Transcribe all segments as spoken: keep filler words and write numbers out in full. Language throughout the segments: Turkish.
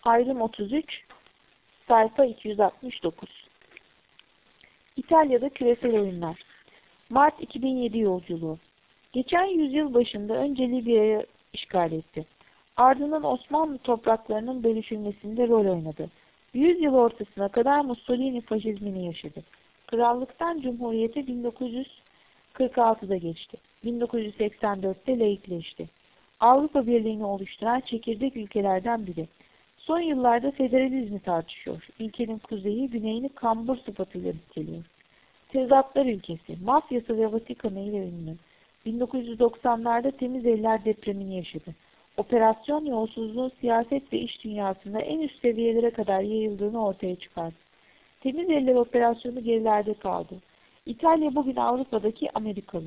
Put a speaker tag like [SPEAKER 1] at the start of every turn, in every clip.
[SPEAKER 1] Ayrım otuz üç, sayfa iki yüz altmış dokuz. İtalya'da küresel oyunlar. Mart iki bin yedi yolculuğu. Geçen yüzyıl başında önce Libya'yı işgal etti. Ardından Osmanlı topraklarının bölüşülmesinde rol oynadı. Yüzyıl ortasına kadar Mussolini faşizmini yaşadı. Krallıktan Cumhuriyete bin dokuz yüz kırk altıda geçti. bin dokuz yüz seksen dörtte laikleşti. Avrupa Birliği'ni oluşturan çekirdek ülkelerden biri. Son yıllarda federalizmi tartışıyor. Ülkenin kuzeyi güneyini kambur sıfatıyla niteliyor. Tezatlar ülkesi, mafyası ve Vatikanı ile ünlü. bin dokuz yüz doksanlarda Temiz Eller depremini yaşadı. Operasyon yolsuzluğun siyaset ve iş dünyasında en üst seviyelere kadar yayıldığını ortaya çıkardı. Temiz Eller operasyonu gerilerde kaldı. İtalya bugün Avrupa'daki Amerikalı.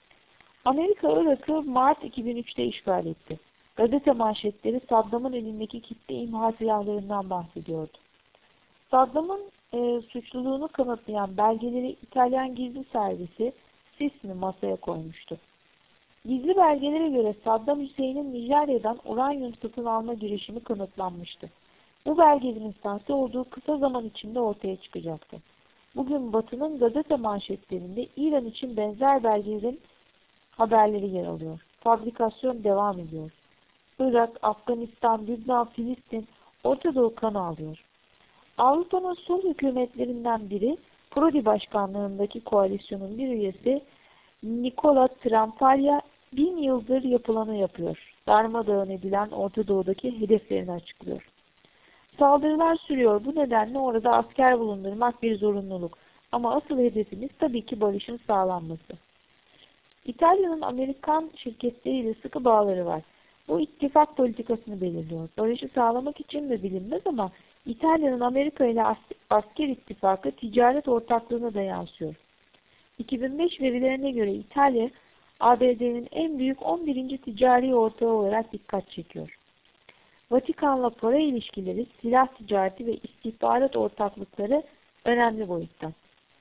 [SPEAKER 1] Amerika Irak'ı Mart iki bin üçte işgal etti. Gazete manşetleri Saddam'ın elindeki kitle imha silahlarından bahsediyordu. Saddam'ın e, suçluluğunu kanıtlayan belgeleri İtalyan gizli servisi SISMI masaya koymuştu. Gizli belgelere göre Saddam Hüseyin'in Nijerya'dan uranyum satın alma girişimi kanıtlanmıştı. Bu belgelerin sahte olduğu kısa zaman içinde ortaya çıkacaktı. Bugün Batı'nın gazete manşetlerinde İran için benzer belgelerin haberleri yer alıyor. Fabrikasyon devam ediyor. Irak, Afganistan, Lübnan, Filistin, Orta Doğu kan alıyor. Avrupa'nın sol hükümetlerinden biri, Prodi başkanlığındaki koalisyonun bir üyesi Nicola Trampalya bin yıldır yapılanı yapıyor. Darmadağın edilen Orta Doğu'daki hedeflerini açıklıyor. Saldırılar sürüyor. Bu nedenle orada asker bulundurmak bir zorunluluk. Ama asıl hedefimiz tabii ki barışın sağlanması. İtalya'nın Amerikan şirketleriyle sıkı bağları var. Bu ittifak politikasını belirliyor. Barışı sağlamak için de bilinmez ama İtalya'nın Amerika ile asker ittifakı ticaret ortaklığına da yansıyor. iki bin beş verilerine göre İtalya, A B D'nin en büyük on birinci ticari ortağı olarak dikkat çekiyor. Vatikan'la para ilişkileri, silah ticareti ve istihbarat ortaklıkları önemli boyutta.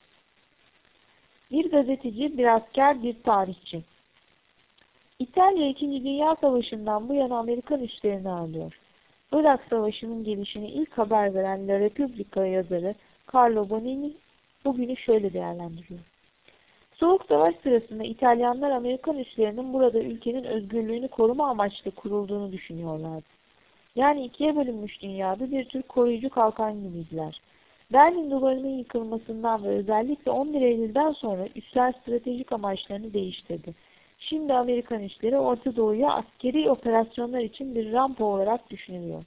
[SPEAKER 1] Bir gazeteci, bir asker, bir tarihçi. İtalya ikinci. Dünya Savaşı'ndan bu yana Amerikan üslerini ağırlıyor. Irak Savaşı'nın gelişini ilk haber veren La Repubblica yazarı Carlo Bonini bugünü şöyle değerlendiriyor. Soğuk Savaş sırasında İtalyanlar Amerikan üslerinin burada ülkenin özgürlüğünü koruma amaçlı kurulduğunu düşünüyorlardı. Yani ikiye bölünmüş dünyada bir tür koruyucu kalkan gibiydiler. Berlin Duvarı'nın yıkılmasından ve özellikle on bir Eylül'den sonra üsler stratejik amaçlarını değiştirdi. Şimdi Amerikan üsleri Orta Doğu'ya askeri operasyonlar için bir rampa olarak düşünülüyor.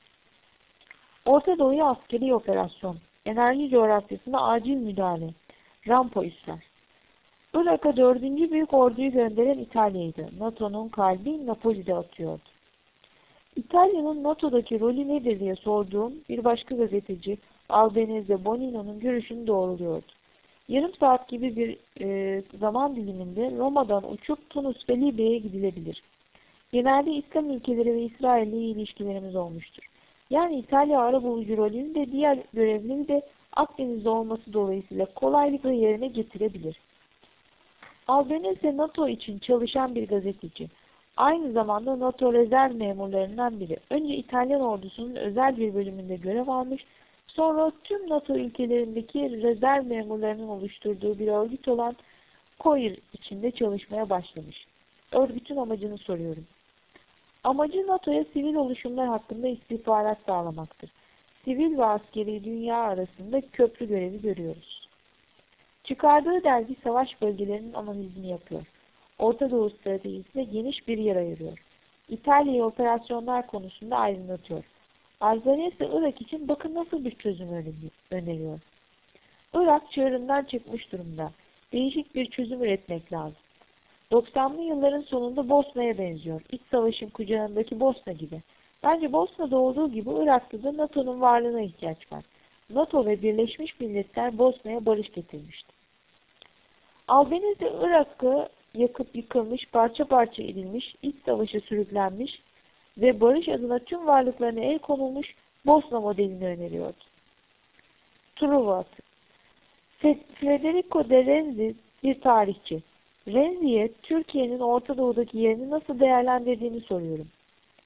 [SPEAKER 1] Orta Doğu'ya askeri operasyon, enerji coğrafyasına acil müdahale, rampa üsler. Irak'a dördüncü büyük orduyu gönderen İtalya'ydı. NATO'nun kalbi Napoli'de atıyordu. İtalya'nın NATO'daki rolü nedir diye sorduğum bir başka gazeteci Albanese Bonino'nun görüşünü doğruluyordu. Yarım saat gibi bir e, zaman diliminde Roma'dan uçup Tunus ve Libya'ya gidilebilir. Genelde İslam ülkeleri ve İsrail ile iyi ilişkilerimiz olmuştur. Yani İtalya arabulucu rolünü de diğer görevleri de Akdeniz'de olması dolayısıyla kolaylıkla yerine getirebilir. Albanese NATO için çalışan bir gazeteci. Aynı zamanda NATO rezerv memurlarından biri. Önce İtalyan ordusunun özel bir bölümünde görev almış, sonra tüm NATO ülkelerindeki rezerv memurlarının oluşturduğu bir örgüt olan C O İ R içinde çalışmaya başlamış. Örgütün amacını soruyorum. Amacı NATO'ya sivil oluşumlar hakkında istihbarat sağlamaktır. Sivil ve askeri dünya arasında köprü görevi görüyoruz. Çıkardığı dergi savaş bölgelerinin analizini yapıyor. Orta Doğu stratejisine geniş bir yer ayırıyor. İtalya'yı operasyonlar konusunda aydınlatıyor. Albanese Irak için bakın nasıl bir çözüm öneriyor. Irak çığırından çıkmış durumda. Değişik bir çözüm üretmek lazım. doksanlı yılların sonunda Bosna'ya benziyor. İç savaşın kucağındaki Bosna gibi. Bence Bosna'da olduğu gibi Irak'ta da NATO'nun varlığına ihtiyaç var. NATO ve Birleşmiş Milletler Bosna'ya barış getirmişti. Albanese Irak'ı yakıp yıkılmış, parça parça edilmiş, iç savaşa sürüklenmiş ve barış adına tüm varlıklarına el konulmuş Bosna modelini öneriyordu. Truva Federico de Renzi bir tarihçi. Renzi'ye Türkiye'nin Orta Doğu'daki yerini nasıl değerlendirdiğini soruyorum.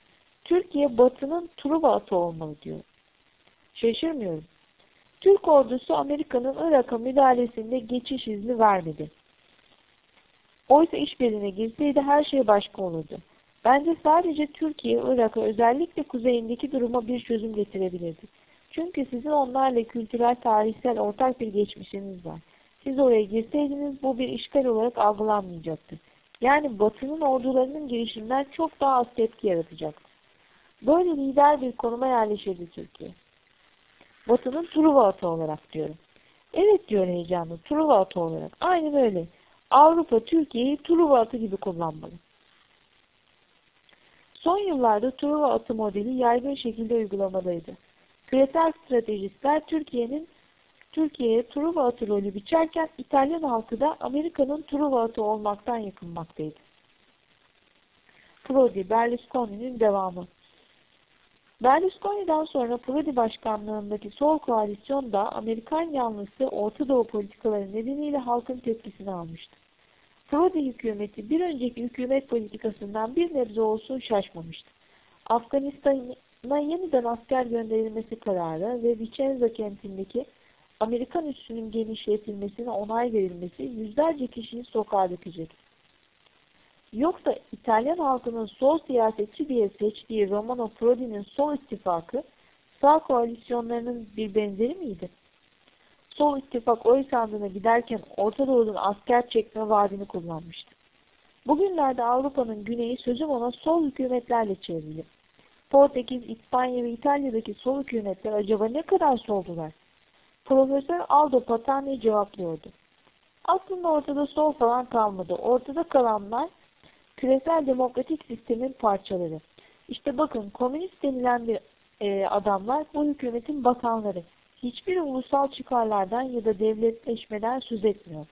[SPEAKER 1] Türkiye Batı'nın Truva atı olmalı diyor. Şaşırmıyorum. Türk ordusu Amerika'nın Irak'a müdahalesinde geçiş izni vermedi. Oysa işbirliğine girseydi her şey başka olurdu. Bence sadece Türkiye, Irak'a özellikle kuzeyindeki duruma bir çözüm getirebilirdi. Çünkü sizin onlarla kültürel, tarihsel ortak bir geçmişiniz var. Siz oraya girseydiniz bu bir işgal olarak algılanmayacaktı. Yani Batı'nın ordularının girişinden çok daha az tepki yaratacaktı. Böyle lider bir konuma yerleşirdi Türkiye. Batı'nın Truva atı olarak diyorum. Evet diyor heyecanlı, Truva atı olarak. Aynen öyle. Avrupa Türkiye'yi Truva atı gibi kullanmalı. Son yıllarda Truva atı modeli yaygın şekilde uygulamadaydı. Küresel stratejistler Türkiye'nin Türkiye'ye Truva atı rolü biçerken İtalyan halkı da Amerika'nın Truva atı olmaktan yakınmaktaydı. Prodi, Berlusconi'nin devamı. Berlusconi'den sonra Prodi başkanlığındaki sol koalisyon da Amerikan yanlısı Orta Doğu politikaları nedeniyle halkın tepkisini almıştı. Prodi hükümeti bir önceki hükümet politikasından bir nebze olsun şaşmamıştı. Afganistan'a yeniden asker gönderilmesi kararı ve Vicenza kentindeki Amerikan üssünün genişletilmesine onay verilmesi yüzlerce kişiyi sokağa dökecekti. Yoksa İtalyan halkının sol siyasetçi diye seçtiği Romano Prodi'nin sol ittifakı sağ koalisyonlarının bir benzeri miydi? Sol ittifak oy sandığına giderken Orta Doğu'dan asker çekme vaadini kullanmıştı. Bugünlerde Avrupa'nın güneyi sözüm ona sol hükümetlerle çevrili. Portekiz, İspanya ve İtalya'daki sol hükümetler acaba ne kadar soldular? Profesör Aldo Patani cevaplıyordu. Aslında ortada sol falan kalmadı. Ortada kalanlar küresel demokratik sistemin parçaları. İşte bakın komünist denilen bir e, adamlar bu hükümetin bakanları. Hiçbir ulusal çıkarlardan ya da devletleşmeden söz etmiyor.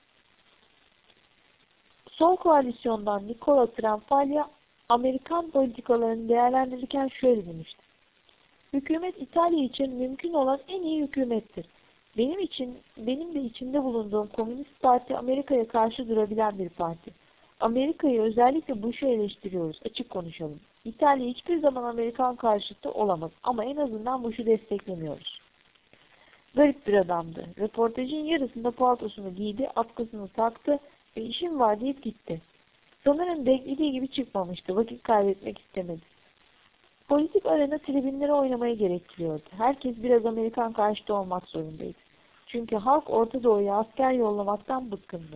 [SPEAKER 1] Sol koalisyondan Nicola Tranfaglia Amerikan politikalarını değerlendirirken şöyle demişti. Hükümet İtalya için mümkün olan en iyi hükümettir. Benim için, benim de içinde bulunduğum Komünist Parti Amerika'ya karşı durabilen bir parti. Amerika'yı özellikle Bush'u eleştiriyoruz. Açık konuşalım. İtalya hiçbir zaman Amerikan karşıtı olamaz ama en azından Bush'u desteklemiyoruz. Garip bir adamdı. Röportajın yarısında paltosunu giydi, atkısını taktı ve işim var deyip gitti. Sanırım beklediği gibi çıkmamıştı. Vakit kaybetmek istemedi. Politik arena tribünleri oynamayı gerektiriyordu. Herkes biraz Amerikan karşıtı olmak zorundaydı. Çünkü halk Orta Doğu'ya asker yollamaktan bıkkındı.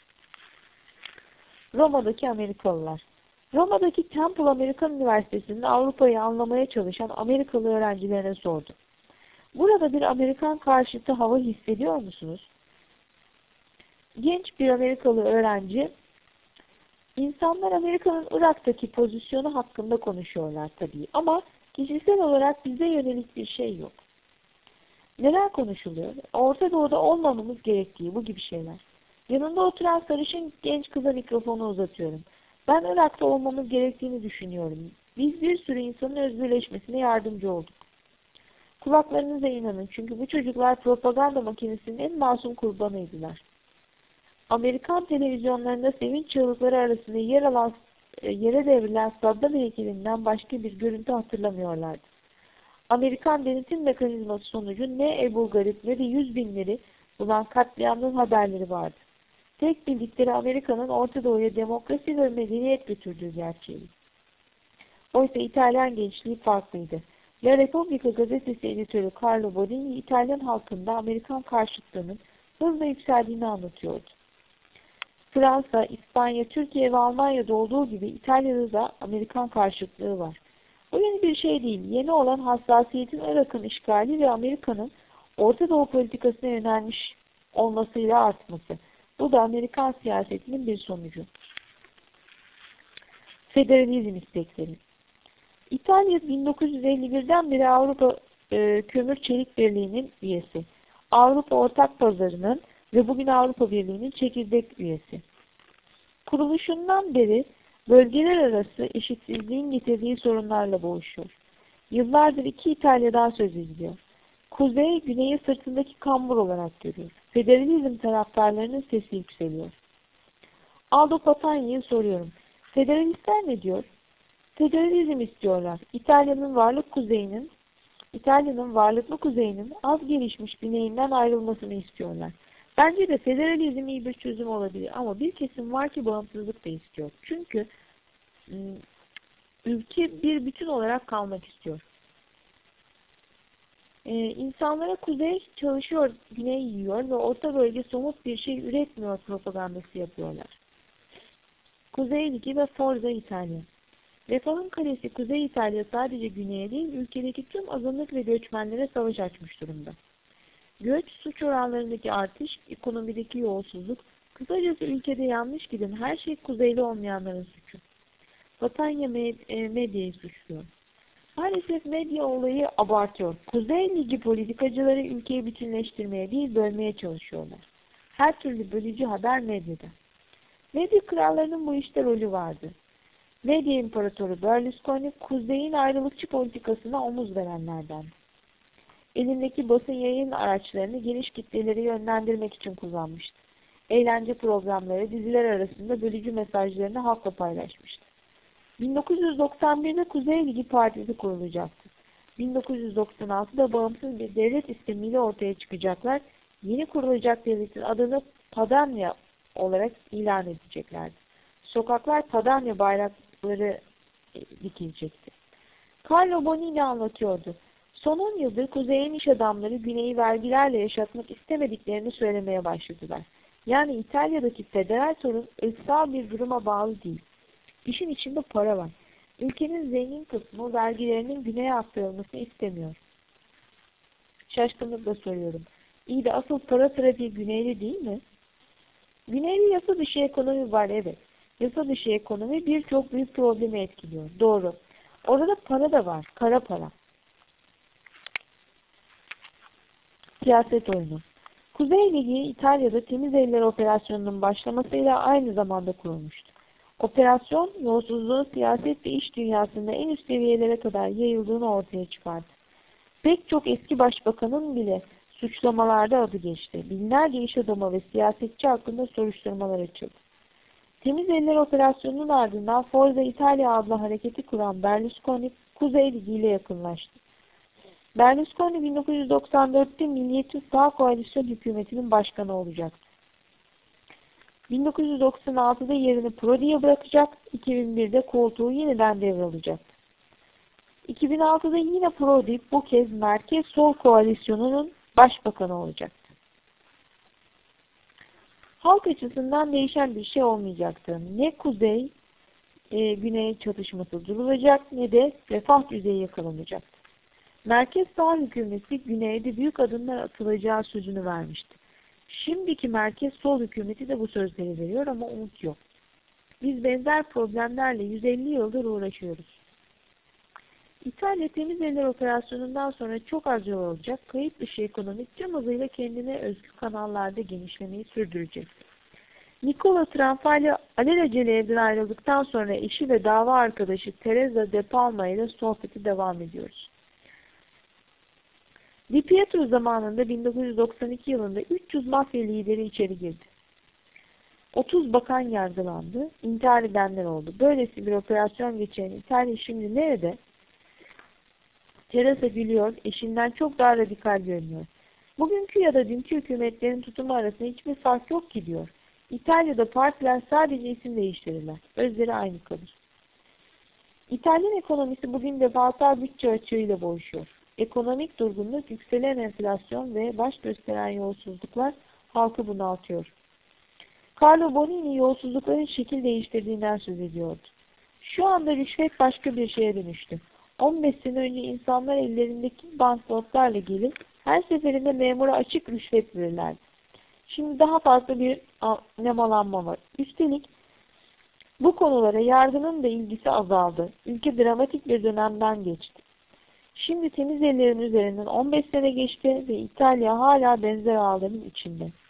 [SPEAKER 1] Roma'daki Amerikalılar. Roma'daki Temple Amerikan Üniversitesi'nde Avrupa'yı anlamaya çalışan Amerikalı öğrencilerine sordu. Burada bir Amerikan karşıtı hava hissediyor musunuz? Genç bir Amerikalı öğrenci, İnsanlar Amerika'nın Irak'taki pozisyonu hakkında konuşuyorlar tabii ama kişisel olarak bize yönelik bir şey yok. Neler konuşuluyor? Orta Doğu'da olmamamız gerektiği bu gibi şeyler. Yanında oturan sarışın genç kıza mikrofonu uzatıyorum. Ben Irak'ta olmamız gerektiğini düşünüyorum. Biz bir sürü insanın özgürleşmesine yardımcı olduk. Kulaklarınıza inanın çünkü bu çocuklar propaganda makinesinin en masum kurbanıydılar. Amerikan televizyonlarında sevinç çığlıkları arasında yer alan, yere devrilen Saddam heykelinden başka bir görüntü hatırlamıyorlardı. Amerikan denetim mekanizması sonucu ne Ebu Garip ne de yüz binleri bulan katliamın haberleri vardı. Tek bildikleri Amerika'nın Orta Doğu'ya demokrasi ve medeniyet götürdüğü gerçeği. Oysa İtalyan gençliği farklıydı. La Repubblica gazetesi editörü Carlo Bodini İtalyan halkında Amerikan karşıtlığının hızla yükseldiğini anlatıyordu. Fransa, İspanya, Türkiye ve Almanya'da olduğu gibi İtalya'da da Amerikan karşıtlığı var. Bu yeni bir şey değil. Yeni olan hassasiyetin Irak'ın işgali ve Amerika'nın Orta Doğu politikasına yönelmiş olmasıyla artması. Bu da Amerikan siyasetinin bir sonucu. Federalizm istekleri. İtalya bin dokuz yüz elli birden beri Avrupa e, Kömür Çelik Birliği'nin üyesi. Avrupa Ortak Pazarı'nın ve bugün Avrupa Birliği'nin çekirdek üyesi. Kuruluşundan beri bölgeler arası eşitsizliğin getirdiği sorunlarla boğuşuyor. Yıllardır iki İtalya'dan söz ediliyor. Kuzey, güneyi sırtındaki kambur olarak görüyor. Federalizm taraftarlarının sesi yükseliyor. Aldo Patani'ye soruyorum. Federalistler ne diyor? Federalizm istiyorlar. İtalya'nın varlık kuzeyinin İtalya'nın varlıklı kuzeyinin az gelişmiş güneyinden ayrılmasını istiyorlar. Bence de federalizm iyi bir çözüm olabilir ama bir kesim var ki bağımsızlık da istiyor. Çünkü ülke bir bütün olarak kalmak istiyor. Ee, insanlara kuzey çalışıyor, güney yiyor ve orta bölge somut bir şey üretmiyor propagandası yapıyorlar. Kuzey Ligi ve Forza İtalya. Refahın kalesi Kuzey İtalya sadece güneye değil, ülkedeki tüm azınlık ve göçmenlere savaş açmış durumda. Göç, suç oranlarındaki artış, ekonomideki yolsuzluk, kısacası ülkede yanlış giden her şey kuzeyli olmayanların suçu. Batanya medyayı suçluyor. Maalesef medya olayı abartıyor. Kuzey Ligi politikacıları ülkeyi bütünleştirmeye değil bölmeye çalışıyorlar. Her türlü bölücü haber medyada. Medya krallarının bu işte rolü vardı. Medya imparatoru Berlusconi, Kuzey'in ayrılıkçı politikasına omuz verenlerden. Elindeki basın yayın araçlarını geniş kitleleri yönlendirmek için kullanmıştı. Eğlence programları, diziler arasında bölücü mesajlarını halkla paylaşmıştı. bin dokuz yüz doksan bir'de Kuzey Ligi Partisi kurulacaktı. bin dokuz yüz doksan altı'da bağımsız bir devlet istemiyle ortaya çıkacaklar. Yeni kurulacak devletin adını Padania olarak ilan edeceklerdi. Sokaklar Padania bayrakları dikilecekti. Carlo Bonini anlatıyordu. Son on yıldır Kuzey'in iş adamları Güney'i vergilerle yaşatmak istemediklerini söylemeye başladılar. Yani İtalya'daki federal sorun ırksal bir duruma bağlı değil. İşin içinde para var. Ülkenin zengin kısmı vergilerinin güneye aktarılmasını istemiyor. Şaşkınlıkla soruyorum. İyi de asıl para trafiği güneyli değil mi? Güneyli yasa dışı ekonomi var, evet. Yasa dışı ekonomi birçok büyük problemi etkiliyor. Doğru. Orada para da var. Kara para. Siyaset oyunu. Kuzey Ligi İtalya'da Temiz Eller Operasyonu'nun başlamasıyla aynı zamanda kurulmuştu. Operasyon, yolsuzluğun siyaset ve iş dünyasında en üst seviyelere kadar yayıldığını ortaya çıkardı. Pek çok eski başbakanın bile suçlamalarda adı geçti. Binlerce iş adamı ve siyasetçi hakkında soruşturmalar açıldı. Temiz Eller Operasyonu'nun ardından Forza İtalya adlı hareketi kuran Berlusconi, Kuzey Ligi ile yakınlaştı. Berlusconi bin dokuz yüz doksan dört'te Milliyetçi Sağ Koalisyon hükümetinin başkanı olacaktı. bin dokuz yüz doksan altı'da yerini Prodi'ye bırakacak, iki bin bir'de koltuğu yeniden devralacaktı. iki bin altı'da yine Prodi bu kez Merkez Sol Koalisyonu'nun başbakanı olacaktı. Halk açısından değişen bir şey olmayacaktı. Ne kuzey, e, güney çatışması durulacak ne de refah düzeyi yakalanacaktı. Merkez sağ hükümeti güneyde büyük adımlar atılacağı sözünü vermişti. Şimdiki merkez sol hükümeti de bu sözleri veriyor ama umut yok. Biz benzer problemlerle yüz elli yıldır uğraşıyoruz. İtalya Temiz Eller Operasyonu'ndan sonra çok az yol alacak, kayıt dışı ekonomik tüm hızıyla kendine özgü kanallarda genişlemeyi sürdürecek. Nicola Tranfalli alelacele evden ayrıldıktan sonra eşi ve dava arkadaşı Teresa De Palma ile sohbeti devam ediyoruz. Di Pietro zamanında bin dokuz yüz doksan iki yılında üç yüz mafya lideri içeri girdi. otuz bakan yargılandı, intihar edenler oldu. Böylesi bir operasyon geçiren İtalya şimdi nerede? Teresa gülüyor, eşinden çok daha radikal görünüyor. Bugünkü ya da dünkü hükümetlerin tutumu arasında hiçbir fark yok ki diyor. İtalya'da partiler sadece isim değiştirirler. Özleri aynı kalır. İtalyan ekonomisi bugün devasa bütçe açığıyla boğuşuyor. Ekonomik durgunluk, yükselen enflasyon ve baş gösteren yolsuzluklar halkı bunaltıyor. Carlo Bonini yolsuzlukların şekil değiştirdiğinden söz ediyordu. Şu anda rüşvet başka bir şeye dönüştü. on beş sene önce insanlar ellerindeki banknotlarla gelip her seferinde memura açık rüşvet verirlerdi. Şimdi daha fazla bir nemalanma var. Üstelik bu konulara yardımın da ilgisi azaldı. Ülke dramatik bir dönemden geçti. Şimdi temiz ellerin üzerinden on beş sene geçti ve İtalya hala benzer ağların içinde.